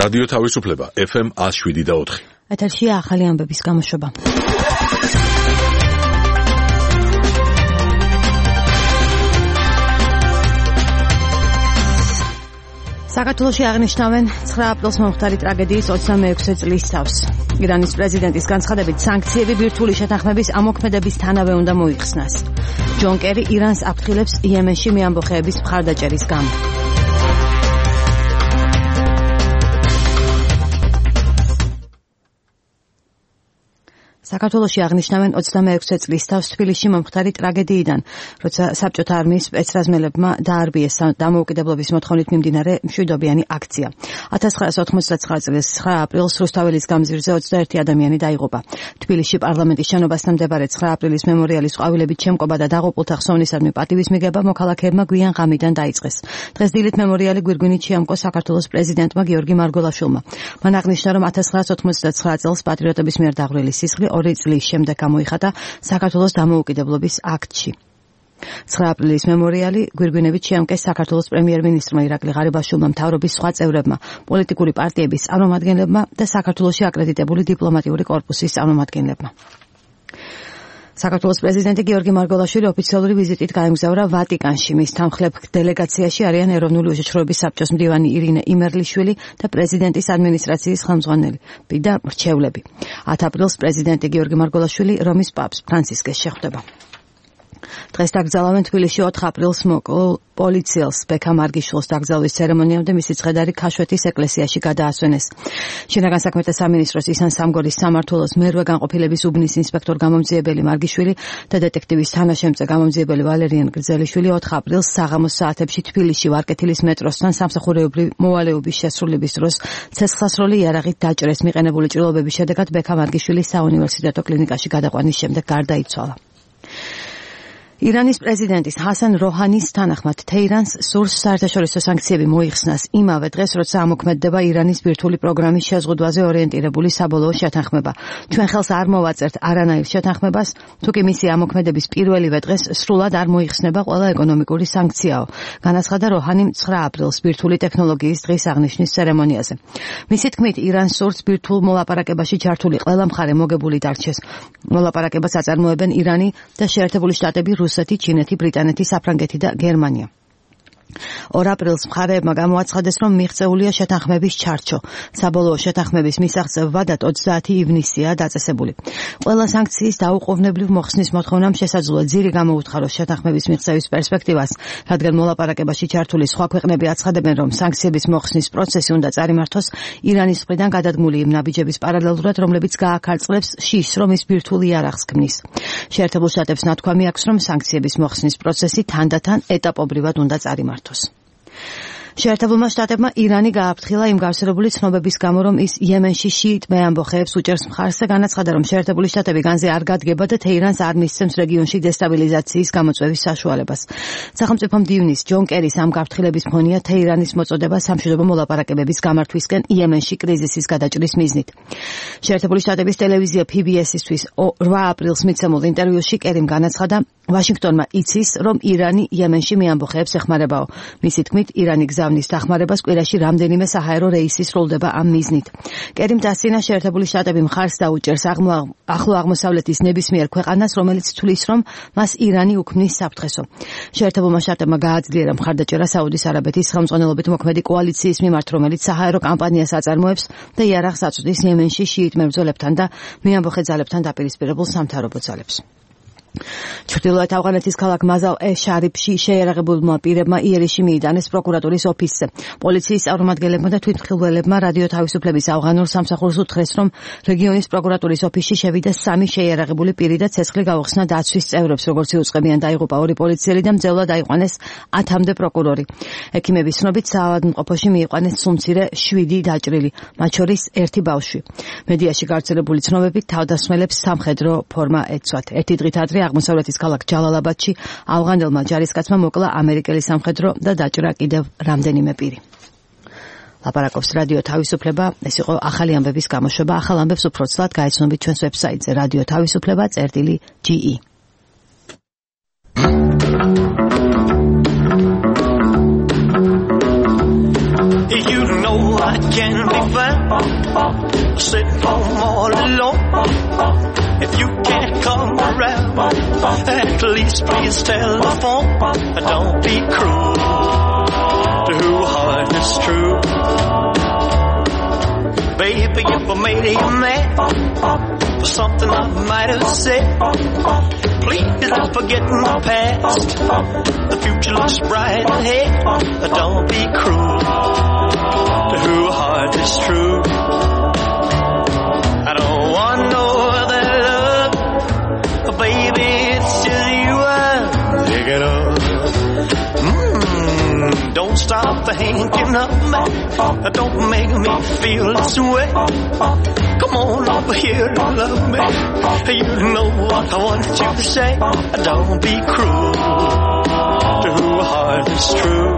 რადიო თავისუფლება FM 107.4. ეთერშია ახალი ამბების გამოშვება. საქართველოში აღნიშნავენ 9 აპრილს მომხდარი ტრაგედიის 26 წლის თავს. ირანის პრეზიდენტის განცხადებით სანქციები ბირთვული შეთანხმების ამოქმედებისთანავე უნდა მოიხსნას. ჯონ კერი ირანს აფრთხილებს იემენში მეამბოხეების მხარდაჭერის გამო. საქართველოში აღნიშნავენ 26 წლის თავს თბილისში მომხდარი ტრაგედიიდან, როცა საბჭოთა არმიის სპეცრაზმელებმა დაარბიეს დამოუკიდებლობის მოთხოვნით მიმდინარე მშვიდობიანი აქცია. 1999 წლის 9 აპრილს რუსთაველის გამზირზე 21 ადამიანი დაიღუპა. თბილისში პარლამენტის შენობასთან მდებარე 9 აპრილის მემორიალის ყვავილებით შემკობა და დაღუპულთა ხსოვნისადმი პატივის მიღება მოქალაქეებმა გვიან ღამიდან დაიწყეს. დღეს დილით მემორიალი გვირგვინით შეამკო საქართველოს პრეზიდენტმა გიორგი მარგველაშვილმა. მან აღნიშნა, რომ 1999 წელს პატრიოტების მიერ დაღვრილი სისხლი 2 წლის შემდეგ გამოიხატა საქართველოს დამოუკიდებლობის აქტში. 9 აპრილის მემორიალი გვირგვინებით შეამკეს საქართველოს პრემიერ-მინისტრმა ირაკლი ღარიბაშვილმა, მთავრობის სხვა წევრებმა, პოლიტიკური პარტიების წარმომადგენლებმა და საქართველოში აკრედიტებული დიპლომატიური კორპუსის წარმომადგენლებმა. საქართველოს პრეზიდენტი გიორგი მარგველაშვილი ოფიციალური ვიზიტით გაემგზავრა ვატიკანში. მის თანხლებ დელეგაციაში არიან ეროვნული უშიშროების საბჭოს მდივანი ირინე იმერლიშვილი და პრეზიდენტის ადმინისტრაციის ხელმძღვანელი და მრჩევლები. 10 აპრილს პრეზიდენტი გიორგი მარგველაშვილი რომის პაპს ფრანცისკეს შეხვდება. დღეს დაკრძალავენ თბილისში 4 აპრილს მოკლ პოლიციელს ბექა მარგიშვილს დაკრძალვის ცერემონიამდე მისი ცხედარი ქაშვეთის ეკლესიაში გადაასვენეს. შინაგან საქმეთა სამინისტროს ისან სამგორის სამმართველოს მერვე განყოფილების უბნის ინსპექტორ გამომძიებელი მარგიშვილი და დეტექტივის თანაშემწე გამომძიებელი ვალერიან გრძელიშვილი 4 აპრილს საღამოს საათებში თბილისში ვარკეთილის მეტროსთან სამსახურეობრივი მოვალეობის შესრულების დროს ცეცხლსასროლი იარაღით დაჭრეს. მიყენებული ჭრილობების შედეგად ბექა მარგიშვილი საუნივერსიტეტო კლინიკაში გადაყვანის შემდეგ გარდაიცვალა. ირანის პრეზიდენტის ჰასან როჰანის თანახმად თეირანს სურს საერთაშორისო სანქციები მოიხსნას იმავე დღეს, როცა ამოქმედდება ირანის ბირთვული პროგრამის შეზღუდვაზე ორიენტირებული საბოლოო შეთანხმება. ჩვენ ხელს არ მოვაწერთ არანაირ შეთანხმებას, თუკი მისი ამოქმედების პირველივე დღეს სრულად არ მოიხსნება ყველა ეკონომიკური სანქციაო, განაცხადა როჰანიმ 9 აპრილს ბირთვული ტექნოლოგიის დღის აღნიშვნის ცერემონიაზე. მისი თქმით, ირანს სურს ბირთვულ მოლაპარაკებაში ჩართული ყველა მხარე მოგებული დარჩეს. მოლაპარაკებას აწარმოებენ ირანი და შეერთებული შტატები, რუსეთი, ჩინეთი, ბრიტანეთი, საფრანგეთი და გერმანია. 2 აპრილს მხარეებმა გამოაცხადეს, რომ მიღწეულია შეთანხმების ჩარჩო. საბოლოო შეთანხმების მისაღწევ ვადად 30 ივნისია დაწესებული. ყველა სანქციის დაუყოვნებლივ მოხსნის მოთხოვნამ შესაძლოა ძირი გამოუთხაროს შეთანხმების მიღწევის პერსპექტივას, რადგან მოლაპარაკებაში ჩართული სხვა ქვეყნები აცხადებენ, რომ სანქციების მოხსნის პროცესი უნდა წარიმართოს ირანის მხრიდან გადადგმული იმ ნაბიჯების პარალელურად, რომლებიც გააქარწყლებს შიშს, რომ ის ბირთვულ იარაღს ქმნის. შეერთებულ შტატებს ნათქვამი აქვს, რომ სანქციების მოხსნის პროცესი თანდათან ეტაპობრივად უნდა წარიმართოს. შეერთებულმა შტატებმა ირანი გააფრთხილა იმ გავრცელებული ცნობების გამო, რომ ის იემენში შიიტ მეამბოხეებს უჭერს მხარს და განაცხადა, რომ შეერთებული შტატები განზე არ გადგება და თეირანს არ მისცემს რეგიონში დესტაბილიზაციის გამოწვევის საშუალებას. სახელმწიფო მდივნის ჯონ კერის ამ გაფრთხილების ფონია თეირანის მოწოდება სამშვიდობო მოლაპარაკებების გამართვისკენ იემენში კრიზისის გადაჭრის მიზნით. შეერთებული შტატების ტელევიზია PBS-ისთვის 8 აპრილს მიცემულ ინტერვიუში კერიმ განაცხადა, ვაშინგტონმა იცის, რომ ირანი იემენში მეამბოხეებს ეხმარებაო. მისი თქმით, ირანი გზავნის დახმარებას კვირაში რამდენიმე საჰაერო რეისი სრულდება ამ მიზნით. კერიმ დასცინა, შეერთებული შტატები მხარს დაუჭერს ახლო აღმოსავლეთის ნებისმიერ ქვეყანას, რომელიც თვლის, რომ მას ირანი უქმნის საფრთხესო. შეერთებულმა შტატებმა გააძლიერა მხარდაჭერა საუდის არაბეთის ხელმძღვანელობით მოქმედი კოალიციის მიმართ, რომელიც საჰაერო კამპანიას აწარმოებს და იარაღს აწვდის იემენში შიიტ მებრძოლებთან და მეამბოხე ძალებთან დაპირისპირებულ სამთავრობო ძალებს. ჩრდილოეთ ავღანეთის ქალაქ მაზარ-ე-შარიფში შეიარაღებულმა პირებმა იერიში მიიტანეს პროკურატურის ოფისზე. პოლიციის წარმომადგენლებმა და თვითმხილველებმა რადიო თავისუფლების ავღანურ სამსახურს უთხრეს, რომ რეგიონის პროკურატურის ოფისში შევიდა 3 შეიარაღებული პირი და ცეცხლი გაუხსნა დაცვის წევრებს, როგორც იუწყებიან დაიღუპა 2 პოლიციელი და მძევლად აიყვანეს 10-მდე პროკურორი. ექიმების ცნობით საავადმყოფოში მიიყვანეს სუმცირე 7 დაჭრილი, მათ შორის 1 ბავშვი. მედიაში გავრცელებული ცნობებით თავდასხმელებს სამხედრო ფორმა ეცვათ. ერთი დღით ადრე აღმოსავლეთის ქალაქ ჯალალაბადში ავღანელმა ჯარისკაცმა მოკლა ამერიკელი სამხედრო და დაჭრა კიდევ რამდენიმე პირი. ლაპარაკობს რადიო თავისუფლება. ეს იყო ახალი ამბების გამოშვება. ახალ ამბებს უფრო ცლად გაეცნობით ჩვენს ვებსაიტზე რადიო თავისუფლება.ge. You know I can't be At least please telephone. Don't be cruel to whose heart is true. Baby, if I made you mad for something I might have said, please don't forget my past. The future looks bright ahead. Don't be cruel to whose heart is true. I don't want no other love, baby, it's just you I'm thinking of. Don't stop thinking of me. Don't make me feel this way. Come on over here and love me. You know what I want you to say. Don't be cruel to whose heart is true.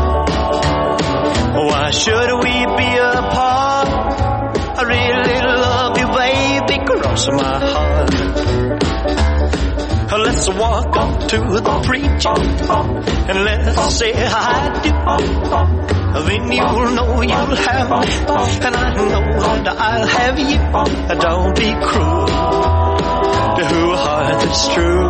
Why should we be apart? I really love you, baby, cross my heart. Let's walk up to the preacher and let's say I do. Then you'll know you'll have me, and I know that I'll have you. Don't be cruel to whose heart is true.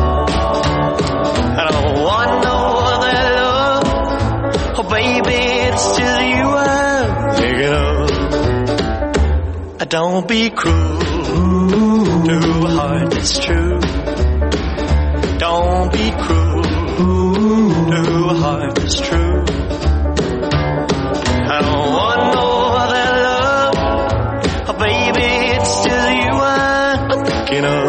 I don't want no other love, oh baby, it's just you I'm thinking of. Don't be cruel to whose heart is true. Don't be cruel to whose heart is true. I don't want no other love, oh baby, it's just you I'm thinking of.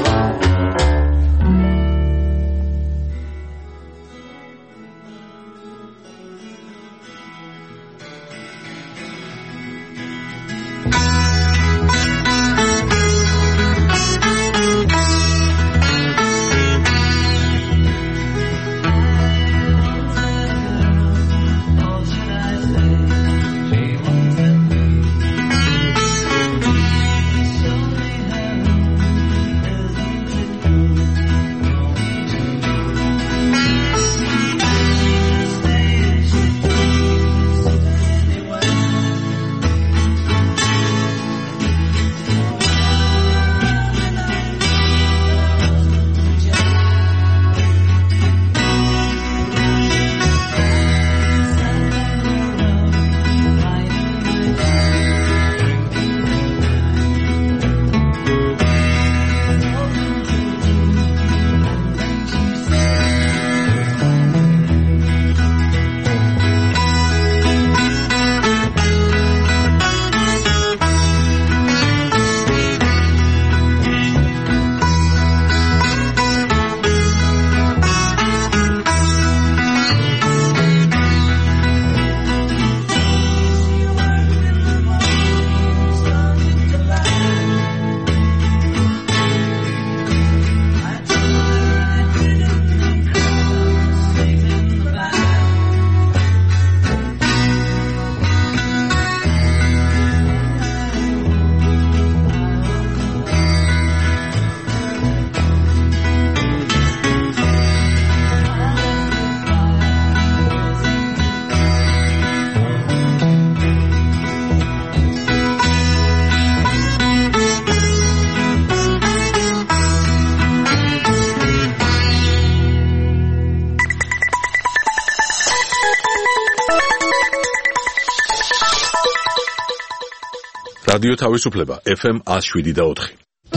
რადიო თავისუფლება FM 107.4.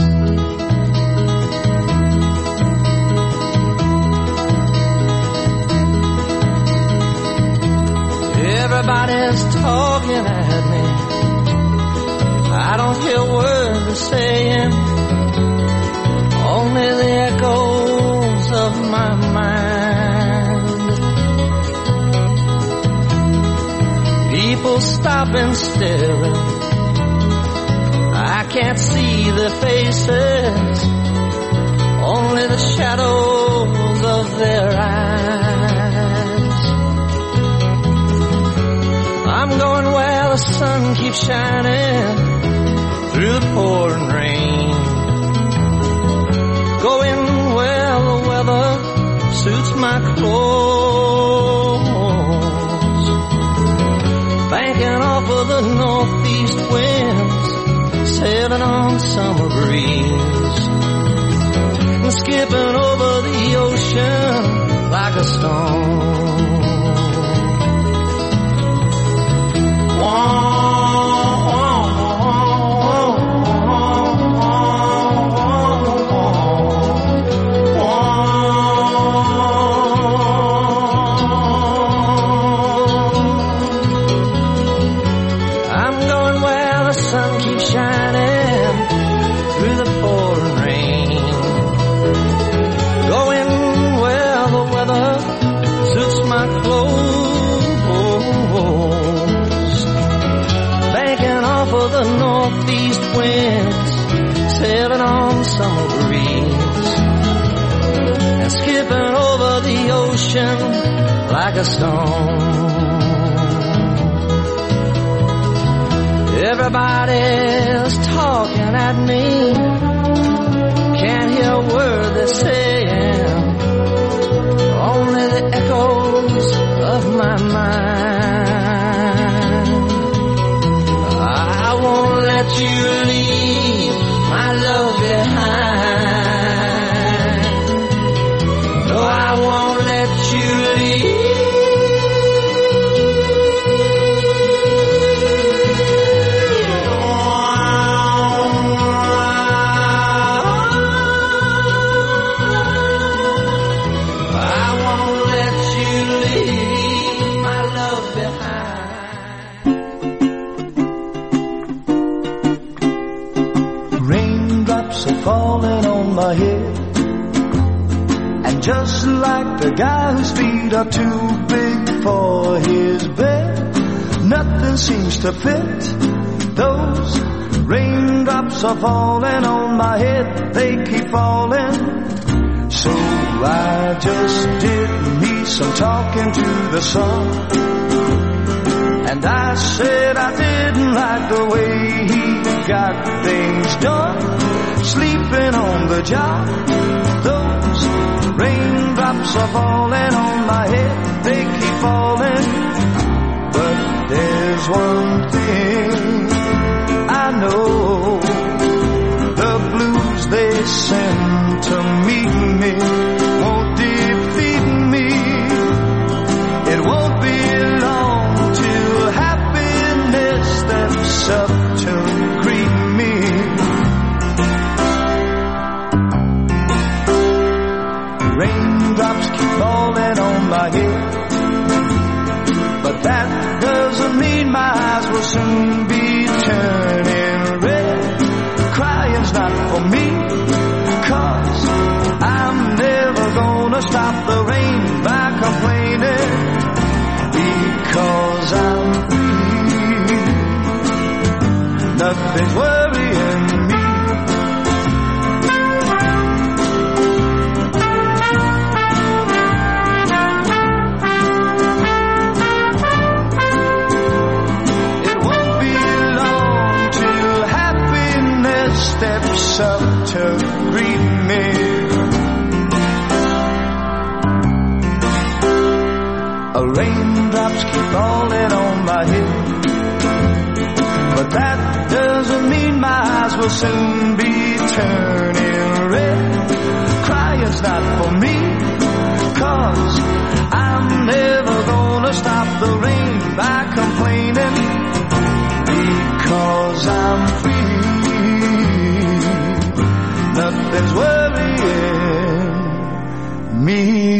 Everybody's talking at me. I don't hear words they're saying, only the echoes of my mind. People stop and stare. I can't see their faces, only the shadows of their eyes. I'm going where the sun keeps shining through the pouring rain, going where the weather suits my clothes, banking off of the northeast winds, sailing on summer breeze, and skipping over the ocean like a stone. Sailing on summer breeze and skipping over the ocean like a stone. Everybody's talking at me, can't hear a word they're saying, only the echoes of my mind. I won't let you leave my love behind. No, I won't let you leave. I won't let you leave my love behind. Raindrops are falling on my head, and just like the guy whose feet are too big for his bed, nothing seems to fit. Those raindrops are falling on my head, they keep falling. So I just did me some talking to the sun, and I said I didn't like the way he got things done, sleeping on the job. Those raindrops are falling on my head, they keep falling. But there's one thing I know, the blues they send to meet me won't defeat me. It won't be long till happiness steps up to greet me. Raindrops keep falling on my head, but that doesn't mean my eyes will soon be turning red. Crying's not for me, 'cause I'm never gonna stop the rain by complaining, because I'm free. Nothing's worrying me. Steps up to greet me. Raindrops keep falling on my head, but that doesn't mean my eyes will soon be turning red. Crying's not for me, 'cause I'm never gonna stop the rain by complaining, because I'm free. Nothing's worrying me.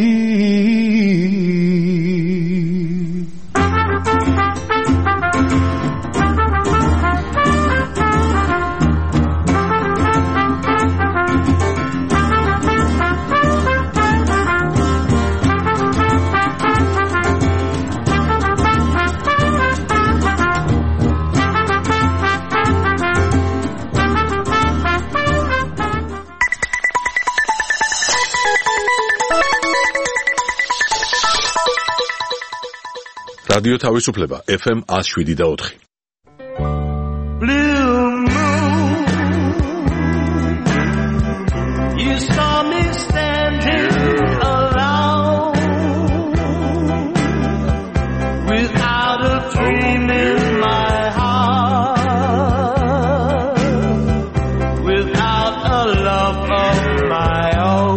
რადიო თავისუფლება FM 107.4. Blue moon, you saw me standing alone, without a dream in my heart, without a love of my own.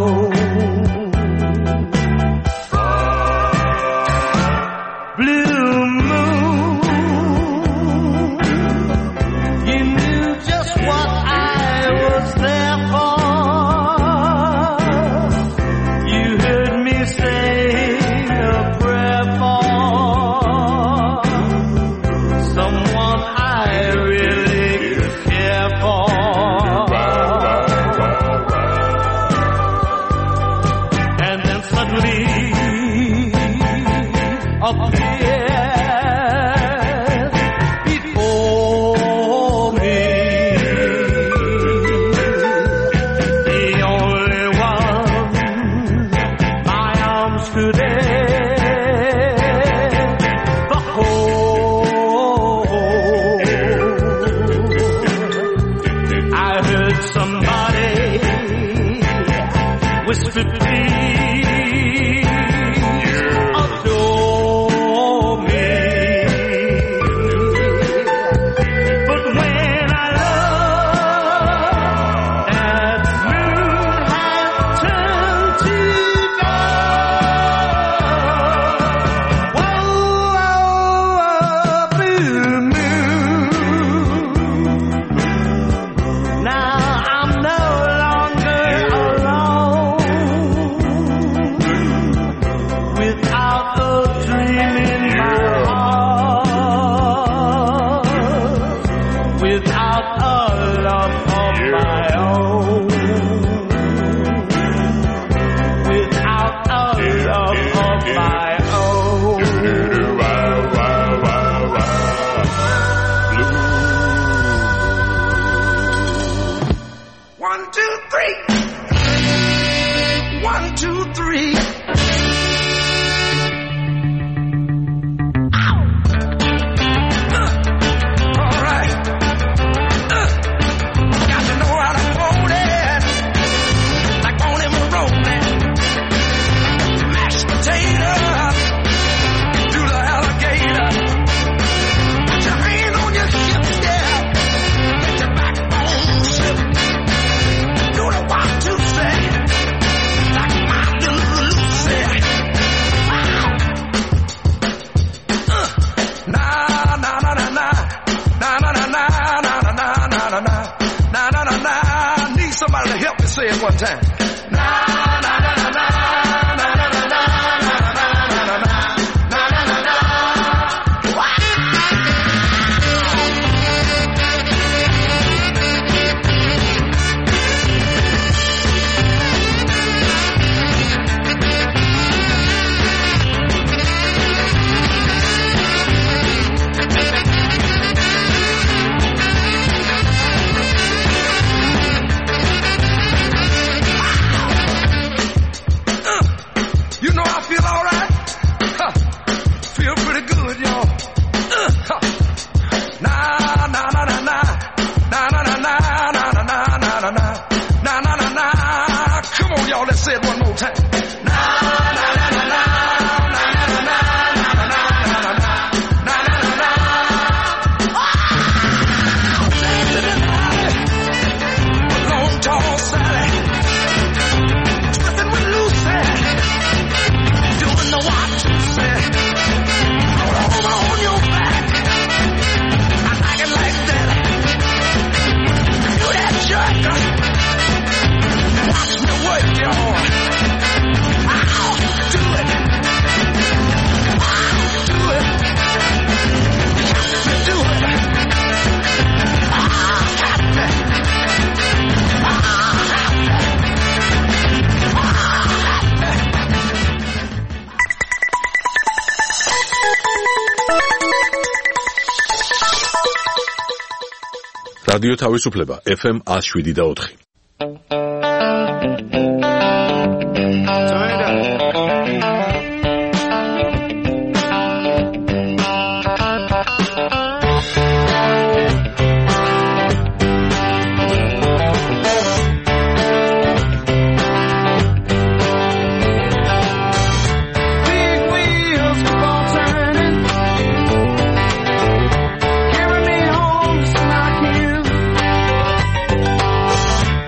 appeared before me. The only one my arms could ever hold. I heard somebody whisper, please adore me. But when I looked, that moon had turned to gold. Whoa, blue moon. Now I'm no longer alone, without a dream in my heart, without a love of my own, without a love of my own. 1, 2, 3. 1, 2, 3. All right. Got to know how to hold it, like on him rolling. Mashed potato to the alligator. Put your hand on your hips, yeah. Let your backbone slip. You know what to say, like my little Lucy. Wow. Na na na na na na na na na na na na na na na na na na. Need somebody to help me say it one time. Na na na na na na na na na na na na na na na. Wow. You know I feel all right. Huh. Feel pretty good, y'all. Huh. Na na na na na na na na na na na na na na na na na na. Come on, y'all. Let's say it one more time. Na na na na na na na na na na na na na na. Long tall Sally, twisting with Lucy. Doing the what to say. Over on your back. I like it like that. Do that jerk. Watch me work, y'all. I'll do it. I'll do it. Got to do it. I'll have to. I'll have to. რადიო თავისუფლება FM 107.4. Big wheels keep on turning, carry me home to Smock Hill.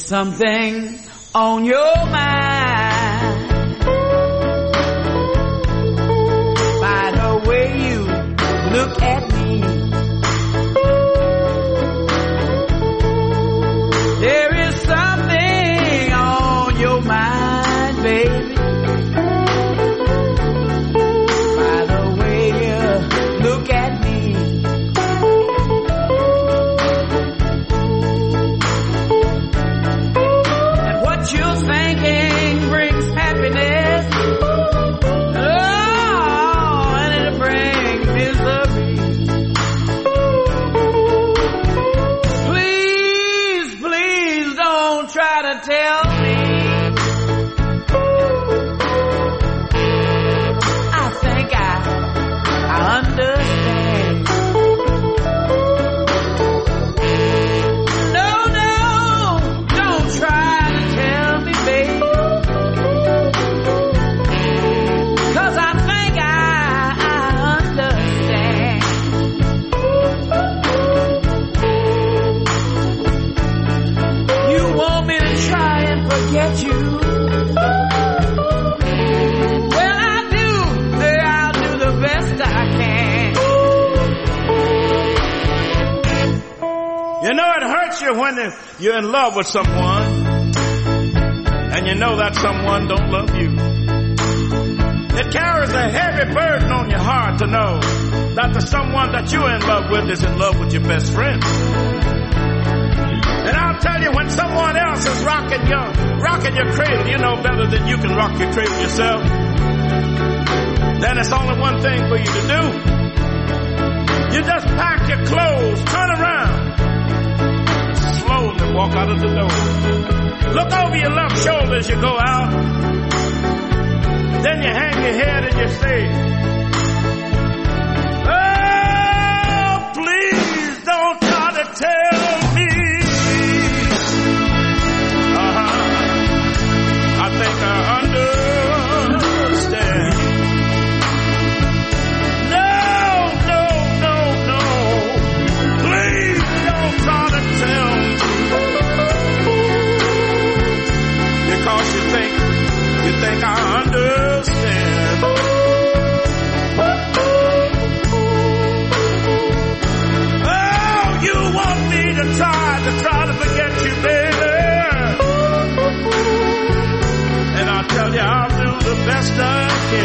something on your mind. By the way you look at me, there is something on your mind, baby. By the way you look at me. You're thinking brings happiness, oh, and it brings misery. Please, please don't try to tell me. I think I understand. No, don't try. Cause I think I understand. You want me to try and forget you? Well, I'll do the best I can. You know it hurts you when you're in love with someone and you know that someone don't love you. It carries a heavy burden on your heart to know that the someone that you're in love with is in love with your best friend. And I'll tell you, when someone else is rocking your cradle, you know better than you can rock your cradle yourself. Then it's only one thing for you to do. You just pack your clothes, turn around, slowly walk out of the door. Look over your left shoulder as you go out. Then you hang your head and you say, oh, please don't try to tell me. I think I understand. No. Please don't try to tell me. Because you think I understand. Oh, you want me to try to forget you, baby. And I tell you, I'll do the best I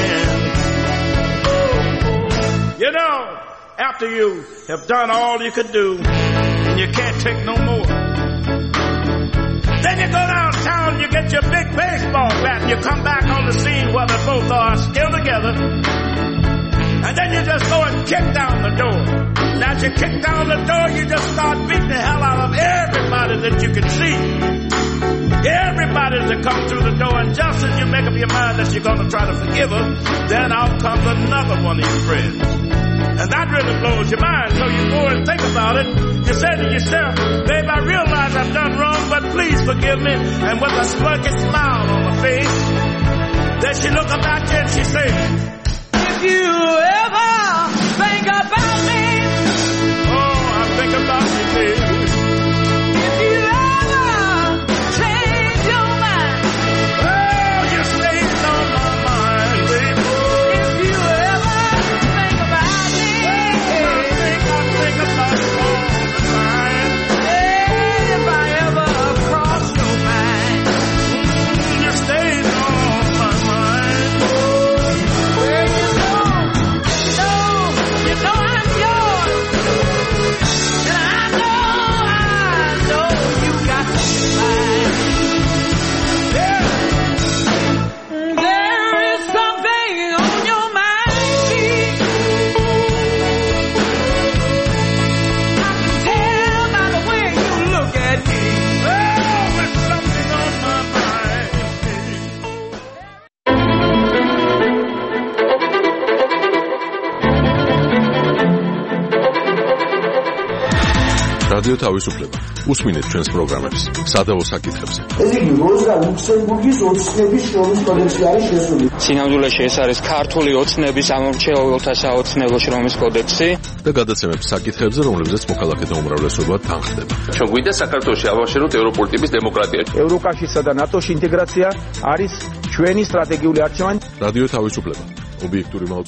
can. You know, after you have done all you could do, and you can't take no more, then you go downtown, you get your big baseball bat, and you come back on the scene where they both are still together. And then you just go and kick down the door. And as you kick down the door, you just start beating the hell out of everybody that you can see. Everybody that comes through the door, and just as you make up your mind that you're going to try to forgive her, then out comes another one of your friends. And that really blows your mind, so you go and think about it. You say to yourself, babe, I realize I've done wrong, but please forgive me. And with a smirky smile on her face, then she look up at you and she says, if you ever think about me, oh, I think about you, baby. If you ever change your mind, oh, you stayed on my mind, baby. If you ever think about me, I think about you all the time. If I ever cross your mind, you stayed on my mind. Well, you know რადიო თავისუფლება. უსმინეთ ჩვენს პროგრამებს სადავო საკითხებზე. ეს იგი როზა ლუქსემბურგის ოცნების შრომის კოდექსი არის შესული. სინამდვილეში ეს არის ქართული ოცნების ამომრჩეველთა საოცნებო შრომის კოდექსი და გადაცემებს საკითხებზე, რომლებზეც მოქალაქეთა უმრავლესობა თანხდება. ჩვენ გვინდა საქართველოში ავაშენოთ ევროპული ტიპის დემოკრატია. ევროკავშირსა და ნატოში ინტეგრაცია არის ჩვენი სტრატეგიული არჩევანი. რადიო თავისუფლება. ობიექტური